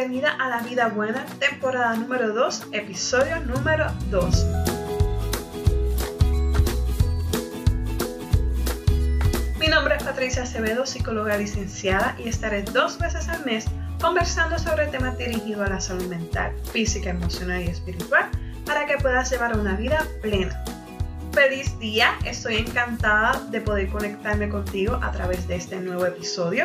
Bienvenida a La Vida Buena, temporada número 2, episodio número 2. Mi nombre es Patricia Acevedo, psicóloga licenciada, y estaré 2 veces al mes conversando sobre temas dirigidos a la salud mental, física, emocional y espiritual para que puedas llevar una vida plena. ¡Feliz día! Estoy encantada de poder conectarme contigo a través de este nuevo episodio.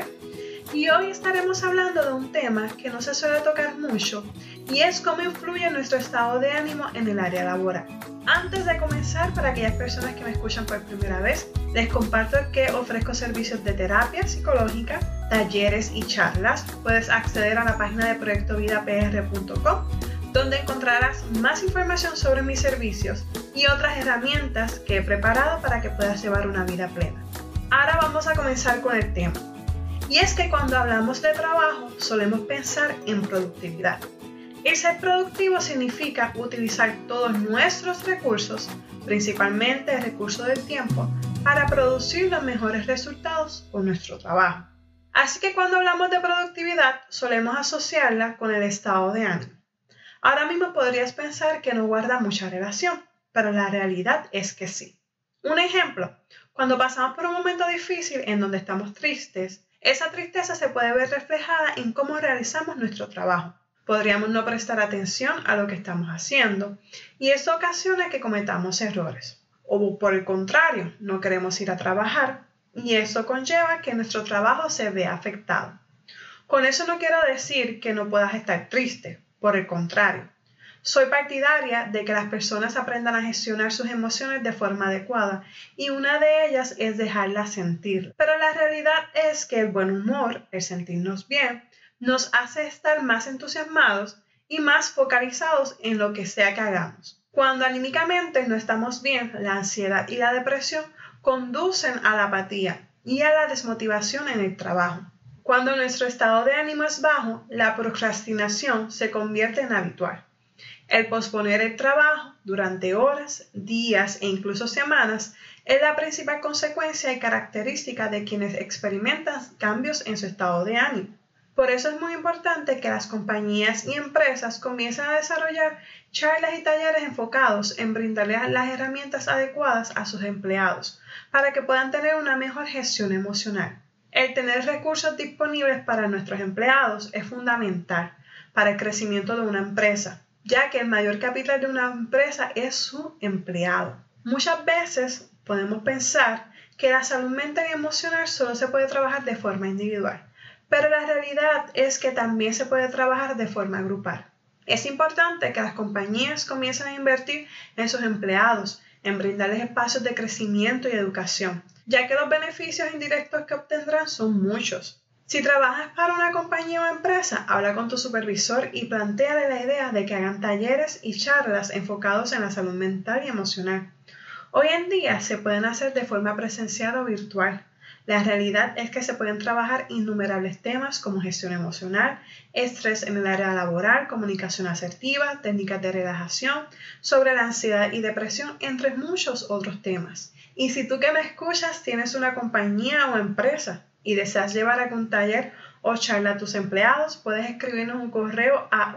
Y hoy estaremos hablando de un tema que no se suele tocar mucho y es cómo influye nuestro estado de ánimo en el área laboral. Antes de comenzar, para aquellas personas que me escuchan por primera vez, les comparto que ofrezco servicios de terapia psicológica, talleres y charlas. Puedes acceder a la página de proyectovidapr.com, donde encontrarás más información sobre mis servicios y otras herramientas que he preparado para que puedas llevar una vida plena. Ahora vamos a comenzar con el tema. Y es que cuando hablamos de trabajo, solemos pensar en productividad. Y ser productivo significa utilizar todos nuestros recursos, principalmente el recurso del tiempo, para producir los mejores resultados con nuestro trabajo. Así que cuando hablamos de productividad, solemos asociarla con el estado de ánimo. Ahora mismo podrías pensar que no guarda mucha relación, pero la realidad es que sí. Un ejemplo, cuando pasamos por un momento difícil en donde estamos tristes, esa tristeza se puede ver reflejada en cómo realizamos nuestro trabajo. Podríamos no prestar atención a lo que estamos haciendo y eso ocasiona que cometamos errores. O por el contrario, no queremos ir a trabajar y eso conlleva que nuestro trabajo se vea afectado. Con eso no quiero decir que no puedas estar triste, por el contrario. Soy partidaria de que las personas aprendan a gestionar sus emociones de forma adecuada y una de ellas es dejarlas sentir. Pero la realidad es que el buen humor, el sentirnos bien, nos hace estar más entusiasmados y más focalizados en lo que sea que hagamos. Cuando anímicamente no estamos bien, la ansiedad y la depresión conducen a la apatía y a la desmotivación en el trabajo. Cuando nuestro estado de ánimo es bajo, la procrastinación se convierte en habitual. El posponer el trabajo durante horas, días e incluso semanas es la principal consecuencia y característica de quienes experimentan cambios en su estado de ánimo. Por eso es muy importante que las compañías y empresas comiencen a desarrollar charlas y talleres enfocados en brindarles las herramientas adecuadas a sus empleados para que puedan tener una mejor gestión emocional. El tener recursos disponibles para nuestros empleados es fundamental para el crecimiento de una empresa, ya que el mayor capital de una empresa es su empleado. Muchas veces podemos pensar que la salud mental y emocional solo se puede trabajar de forma individual, pero la realidad es que también se puede trabajar de forma grupal. Es importante que las compañías comiencen a invertir en sus empleados, en brindarles espacios de crecimiento y educación, ya que los beneficios indirectos que obtendrán son muchos. Si trabajas para una compañía o empresa, habla con tu supervisor y plantéale la idea de que hagan talleres y charlas enfocados en la salud mental y emocional. Hoy en día se pueden hacer de forma presencial o virtual. La realidad es que se pueden trabajar innumerables temas como gestión emocional, estrés en el área laboral, comunicación asertiva, técnicas de relajación, sobre la ansiedad y depresión, entre muchos otros temas. Y si tú que me escuchas tienes una compañía o empresa y deseas llevar algún taller o charla a tus empleados, puedes escribirnos un correo a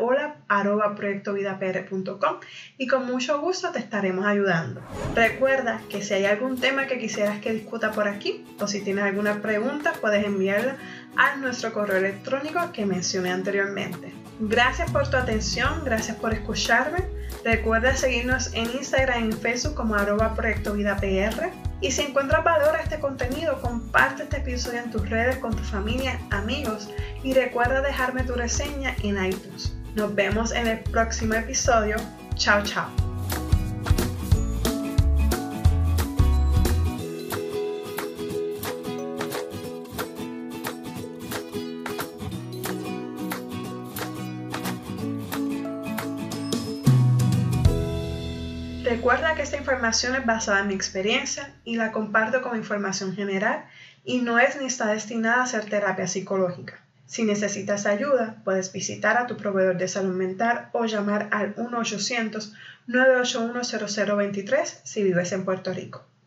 hola@proyectovidapr.com y con mucho gusto te estaremos ayudando. Recuerda que si hay algún tema que quisieras que discuta por aquí o si tienes alguna pregunta, puedes enviarla a nuestro correo electrónico que mencioné anteriormente. Gracias por tu atención, gracias por escucharme. Recuerda seguirnos en Instagram y en Facebook como @proyectovidapr. Y si encuentras valor a este contenido, comparte este episodio en tus redes con tu familia, amigos y recuerda dejarme tu reseña en iTunes. Nos vemos en el próximo episodio. Chao, chao. Recuerda que esta información es basada en mi experiencia y la comparto como información general y no es ni está destinada a ser terapia psicológica. Si necesitas ayuda, puedes visitar a tu proveedor de salud mental o llamar al 1-800-981-0023 si vives en Puerto Rico.